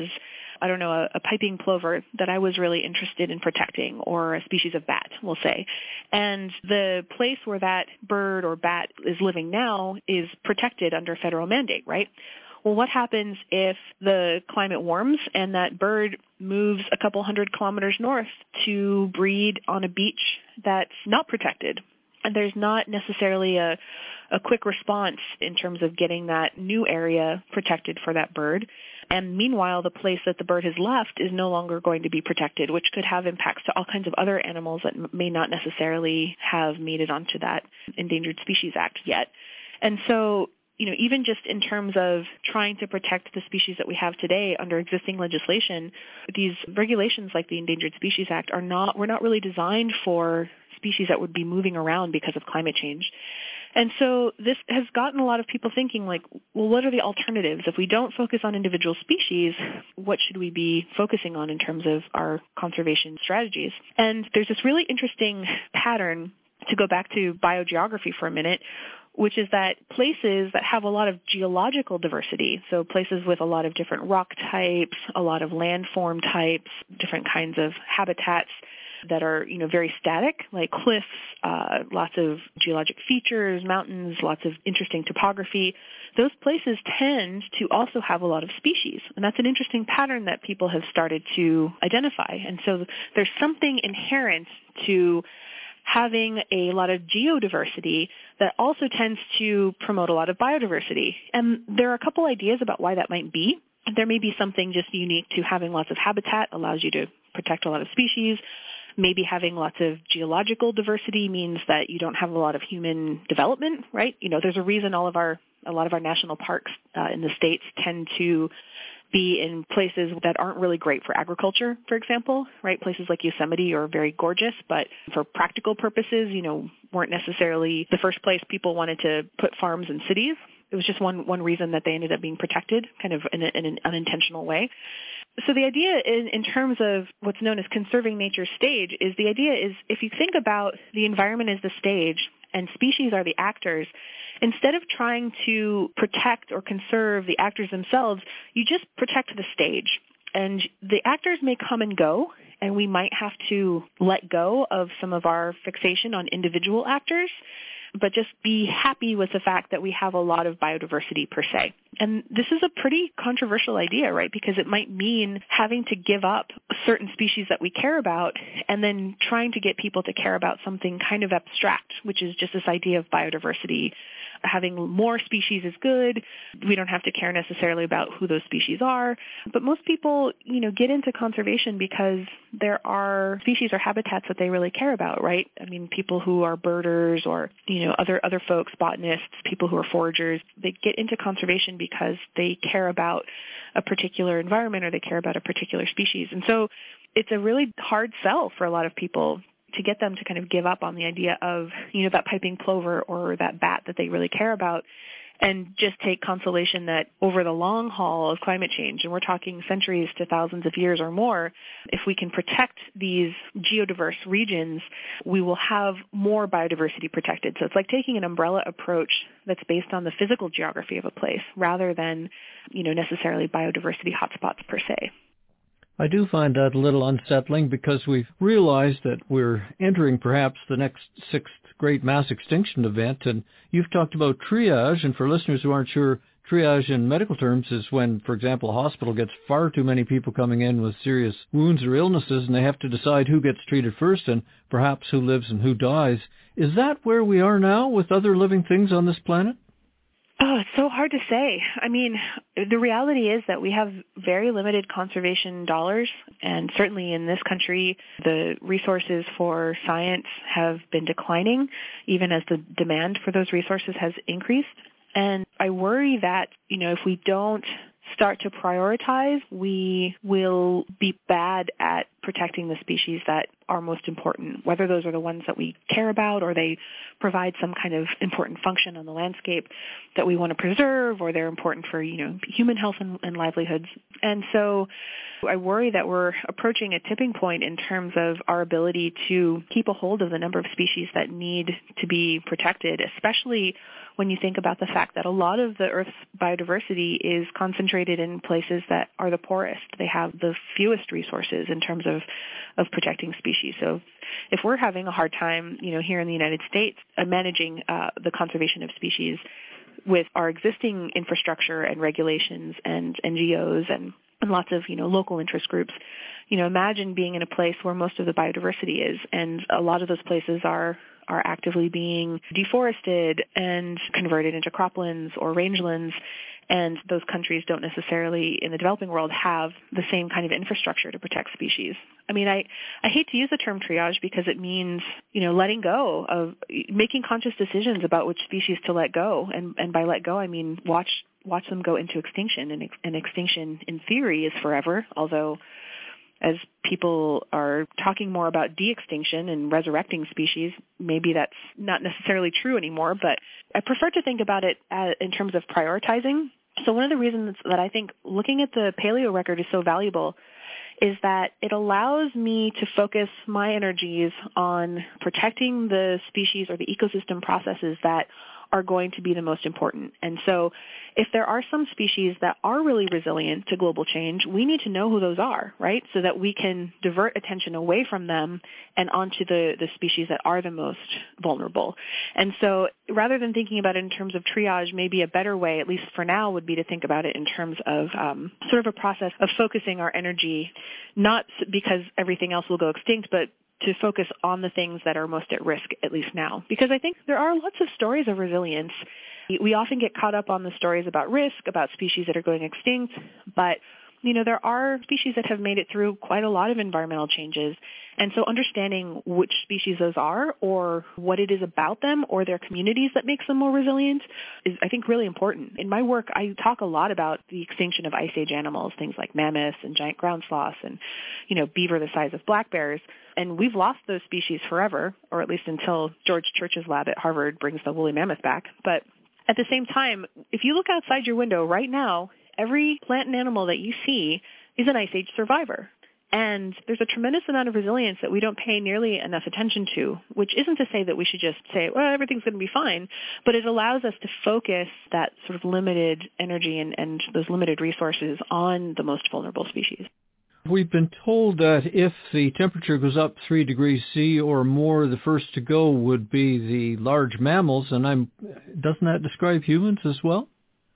D: a piping plover that I was really interested in protecting, or a species of bat, we'll say. And the place where that bird or bat is living now is protected under federal mandate, right? Well, what happens if the climate warms and that bird moves a couple 100 kilometers north to breed on a beach that's not protected? And there's not necessarily a quick response in terms of getting that new area protected for that bird. And meanwhile, the place that the bird has left is no longer going to be protected, which could have impacts to all kinds of other animals that may not necessarily have made it onto that Endangered Species Act yet. And so, even just in terms of trying to protect the species that we have today under existing legislation, these regulations like the Endangered Species Act were not really designed for species that would be moving around because of climate change. And so this has gotten a lot of people thinking, like, well, what are the alternatives? If we don't focus on individual species, what should we be focusing on in terms of our conservation strategies? And there's this really interesting pattern, to go back to biogeography for a minute, which is that places that have a lot of geological diversity, so places with a lot of different rock types, a lot of landform types, different kinds of habitats that are, very static, like cliffs, lots of geologic features, mountains, lots of interesting topography, those places tend to also have a lot of species. And that's an interesting pattern that people have started to identify. And so there's something inherent to having a lot of geodiversity that also tends to promote a lot of biodiversity. And there are a couple ideas about why that might be. There may be something just unique to having lots of habitat allows you to protect a lot of species. Maybe having lots of geological diversity means that you don't have a lot of human development, right? There's a reason a lot of our national parks in the States tend to be in places that aren't really great for agriculture, for example, right? Places like Yosemite are very gorgeous, but for practical purposes, weren't necessarily the first place people wanted to put farms and cities. It was just one reason that they ended up being protected, kind of in an unintentional way. So the idea in terms of what's known as conserving nature's stage is if you think about the environment as the stage and species are the actors, instead of trying to protect or conserve the actors themselves, you just protect the stage. And the actors may come and go, and we might have to let go of some of our fixation on individual actors, but just be happy with the fact that we have a lot of biodiversity per se. And this is a pretty controversial idea, right? Because it might mean having to give up certain species that we care about and then trying to get people to care about something kind of abstract, which is just this idea of biodiversity. Having more species is good. We don't have to care necessarily about who those species are. But most people, get into conservation because there are species or habitats that they really care about, right? I mean, people who are birders or, other folks, botanists, people who are foragers, they get into conservation because they care about a particular environment or they care about a particular species. And so it's a really hard sell for a lot of people to get them to kind of give up on the idea of, that piping plover or that bat that they really care about, and just take consolation that over the long haul of climate change, and we're talking centuries to thousands of years or more, if we can protect these geodiverse regions, we will have more biodiversity protected. So it's like taking an umbrella approach that's based on the physical geography of a place rather than, necessarily biodiversity hotspots per se.
C: I do find that a little unsettling because we've realized that we're entering perhaps the next sixth great mass extinction event, and you've talked about triage, and for listeners who aren't sure, Triage in medical terms is when, for example, a hospital gets far too many people coming in with serious wounds or illnesses, and they have to decide who gets treated first and perhaps who lives and who dies. Is that where we are now with other living things on this planet?
D: Oh, it's so hard to say. I mean, the reality is that we have very limited conservation dollars, and certainly in this country, the resources for science have been declining, even as the demand for those resources has increased. And I worry that, if we don't start to prioritize, we will be bad at protecting the species that are most important, whether those are the ones that we care about or they provide some kind of important function on the landscape that we want to preserve, or they're important for, human health and livelihoods. And so I worry that we're approaching a tipping point in terms of our ability to keep a hold of the number of species that need to be protected, especially when you think about the fact that a lot of the Earth's biodiversity is concentrated in places that are the poorest. They have the fewest resources in terms of protecting species. So if we're having a hard time, here in the United States, managing the conservation of species with our existing infrastructure and regulations and NGOs and lots of, local interest groups, imagine being in a place where most of the biodiversity is, and a lot of those places are actively being deforested and converted into croplands or rangelands, and those countries don't necessarily, in the developing world, have the same kind of infrastructure to protect species. I mean, I hate to use the term triage because it means, letting go of making conscious decisions about which species to let go, and by let go, I mean watch them go into extinction, and extinction in theory is forever, although as people are talking more about de-extinction and resurrecting species, maybe that's not necessarily true anymore, but I prefer to think about it in terms of prioritizing. So one of the reasons that I think looking at the paleo record is so valuable is that it allows me to focus my energies on protecting the species or the ecosystem processes that are going to be the most important. And so if there are some species that are really resilient to global change, we need to know who those are, right? So that we can divert attention away from them and onto the species that are the most vulnerable. And so rather than thinking about it in terms of triage, maybe a better way, at least for now, would be to think about it in terms of sort of a process of focusing our energy, not because everything else will go extinct, but to focus on the things that are most at risk, at least now. Because I think there are lots of stories of resilience. We often get caught up on the stories about risk, about species that are going extinct, but there are species that have made it through quite a lot of environmental changes. And so understanding which species those are, or what it is about them or their communities that makes them more resilient is, I think, really important. In my work, I talk a lot about the extinction of ice age animals, things like mammoths and giant ground sloths and, beaver the size of black bears. And we've lost those species forever, or at least until George Church's lab at Harvard brings the woolly mammoth back. But at the same time, if you look outside your window right now, every plant and animal that you see is an ice age survivor. And there's a tremendous amount of resilience that we don't pay nearly enough attention to, which isn't to say that we should just say, well, everything's going to be fine, but it allows us to focus that sort of limited energy and those limited resources on the most vulnerable species.
C: We've been told that if the temperature goes up 3 degrees C or more, the first to go would be the large mammals, and doesn't that describe humans as well?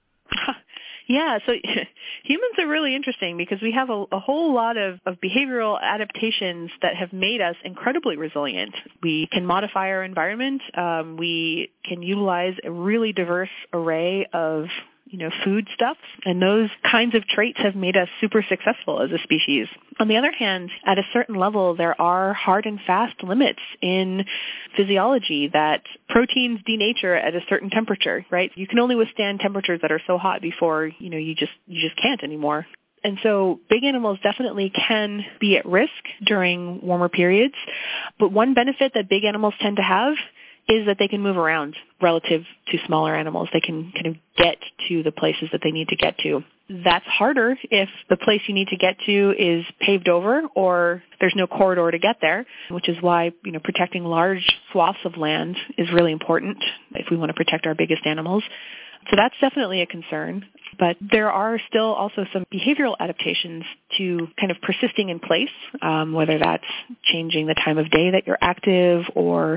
D: Yeah, so humans are really interesting because we have a whole lot of behavioral adaptations that have made us incredibly resilient. We can modify our environment. We can utilize a really diverse array of food stuff, and those kinds of traits have made us super successful as a species. On the other hand, at a certain level, there are hard and fast limits in physiology that proteins denature at a certain temperature, right? You can only withstand temperatures that are so hot before, you just can't anymore. And so big animals definitely can be at risk during warmer periods, but one benefit that big animals tend to have is that they can move around relative to smaller animals. They can kind of get to the places that they need to get to. That's harder if the place you need to get to is paved over or there's no corridor to get there, which is why, protecting large swaths of land is really important if we want to protect our biggest animals. So that's definitely a concern. But there are still also some behavioral adaptations to kind of persisting in place, whether that's changing the time of day that you're active or,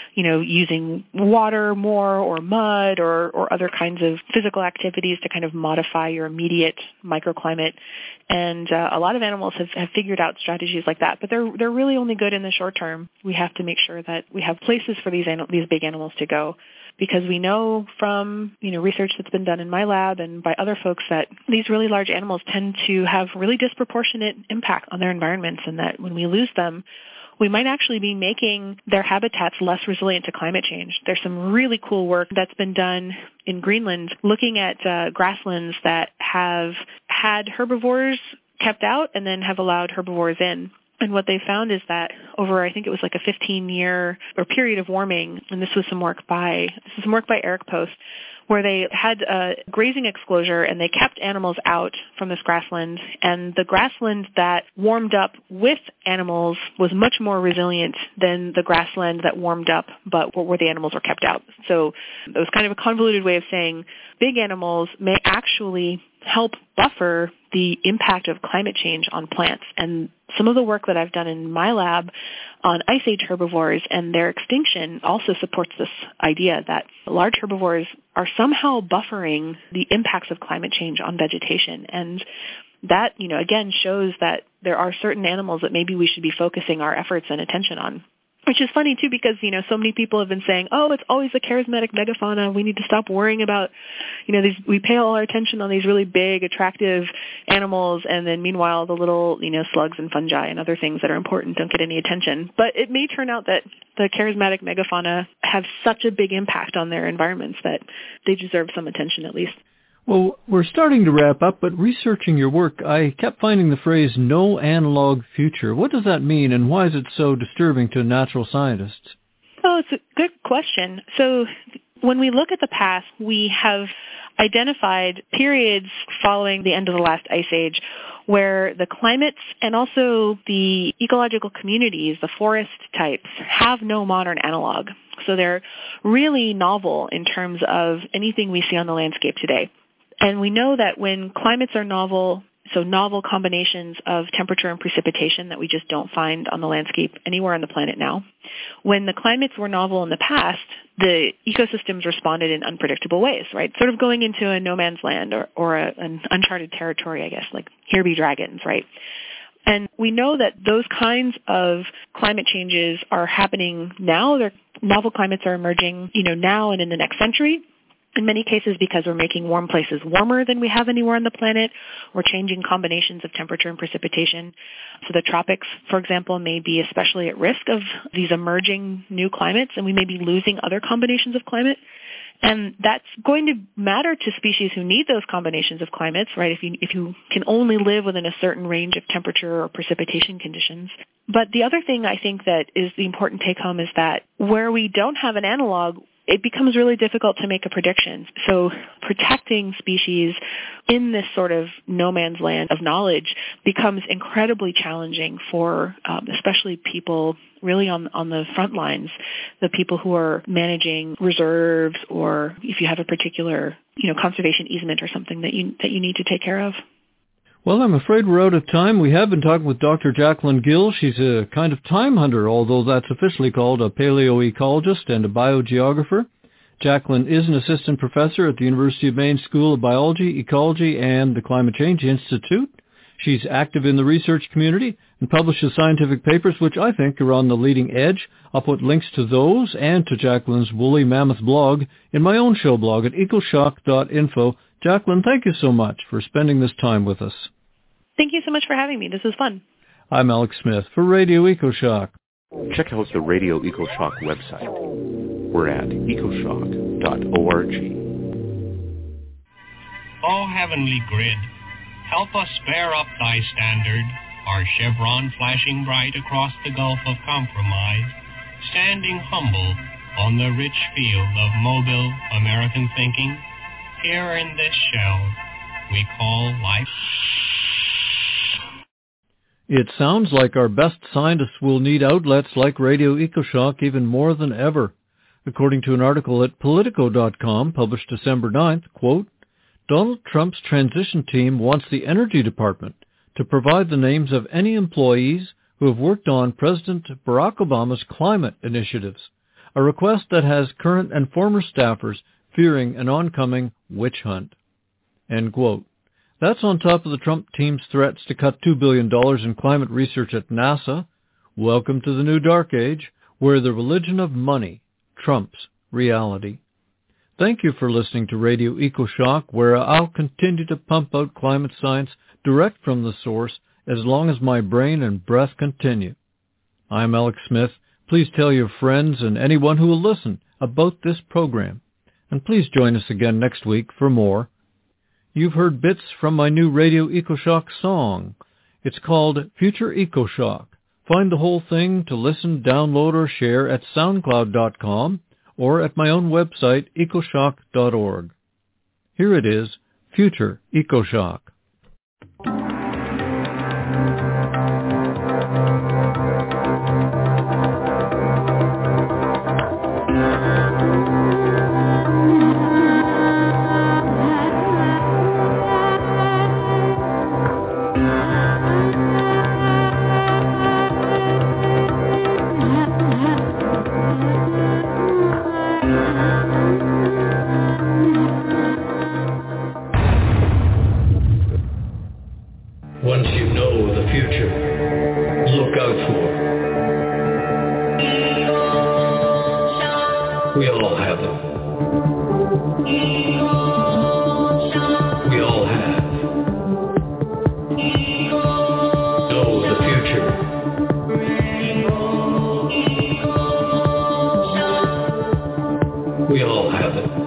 D: using water more or mud or other kinds of physical activities to kind of modify your immediate microclimate. And a lot of animals have figured out strategies like that, but they're really only good in the short term. We have to make sure that we have places for these big animals to go. Because we know from, research that's been done in my lab and by other folks that these really large animals tend to have really disproportionate impact on their environments, and that when we lose them, we might actually be making their habitats less resilient to climate change. There's some really cool work that's been done in Greenland looking at grasslands that have had herbivores kept out and then have allowed herbivores in. And what they found is that over, I think it was like a 15-year or period of warming, and this was some work by Eric Post, where they had a grazing exclosure and they kept animals out from this grassland. And the grassland that warmed up with animals was much more resilient than the grassland that warmed up but where the animals were kept out. So it was kind of a convoluted way of saying big animals may actually help buffer the impact of climate change on plants. And some of the work that I've done in my lab on Ice Age herbivores and their extinction also supports this idea that large herbivores are somehow buffering the impacts of climate change on vegetation. And that, again, shows that there are certain animals that maybe we should be focusing our efforts and attention on. Which is funny, too, because, so many people have been saying, it's always the charismatic megafauna. We need to stop worrying about, we pay all our attention on these really big, attractive animals, and then meanwhile the little, slugs and fungi and other things that are important don't get any attention. But it may turn out that the charismatic megafauna have such a big impact on their environments that they deserve some attention at least.
C: Well, we're starting to wrap up, but researching your work, I kept finding the phrase no analog future. What does that mean, and why is it so disturbing to natural scientists?
D: Oh, it's a good question. So when we look at the past, we have identified periods following the end of the last ice age where the climates and also the ecological communities, the forest types, have no modern analog. So they're really novel in terms of anything we see on the landscape today. And we know that when climates are novel, so novel combinations of temperature and precipitation that we just don't find on the landscape anywhere on the planet now, when the climates were novel in the past, the ecosystems responded in unpredictable ways, right? Sort of going into a no man's land or an uncharted territory, I guess, like here be dragons, right? And we know that those kinds of climate changes are happening now. Novel climates are emerging, now and in the next century. In many cases because we're making warm places warmer than we have anywhere on the planet. We're changing combinations of temperature and precipitation. So the tropics, for example, may be especially at risk of these emerging new climates, and we may be losing other combinations of climate. And that's going to matter to species who need those combinations of climates, right, if you can only live within a certain range of temperature or precipitation conditions. But the other thing I think that is the important take-home is that where we don't have an analog, it becomes really difficult to make a prediction. So protecting species in this sort of no man's land of knowledge becomes incredibly challenging for especially people really on the front lines, the people who are managing reserves, or if you have a particular conservation easement or something that you need to take care of.
C: Well, I'm afraid we're out of time. We have been talking with Dr. Jacqueline Gill. She's a kind of time hunter, although that's officially called a paleoecologist and a biogeographer. Jacqueline is an assistant professor at the University of Maine School of Biology, Ecology, and the Climate Change Institute. She's active in the research community and publishes scientific papers which I think are on the leading edge. I'll put links to those and to Jacqueline's Woolly Mammoth blog in my own show blog at ecoshock.info. Jacqueline, thank you so much for spending this time with us.
D: Thank you so much for having me. This was fun.
C: I'm Alex Smith for Radio EcoShock.
F: Check out the Radio EcoShock website. We're at ecoshock.org.
G: O heavenly grid, help us bear up thy standard, our chevron flashing bright across the gulf of compromise, standing humble on the rich field of mobile American thinking, here in this shell we call life.
C: It sounds like our best scientists will need outlets like Radio EcoShock even more than ever. According to an article at Politico.com published December 9th, quote, Donald Trump's transition team wants the Energy Department to provide the names of any employees who have worked on President Barack Obama's climate initiatives, a request that has current and former staffers fearing an oncoming witch hunt. End quote. That's on top of the Trump team's threats to cut $2 billion in climate research at NASA. Welcome to the new dark age, where the religion of money trumps reality. Thank you for listening to Radio EcoShock, where I'll continue to pump out climate science direct from the source as long as my brain and breath continue. I'm Alex Smith. Please tell your friends and anyone who will listen about this program. And please join us again next week for more. You've heard bits from my new Radio EcoShock song. It's called Future EcoShock. Find the whole thing to listen, download, or share at SoundCloud.com or at my own website, ecoshock.org. Here it is, Future EcoShock.
H: Once you know the future, look out for it. We all have them. We all have. Know the future. We all have it.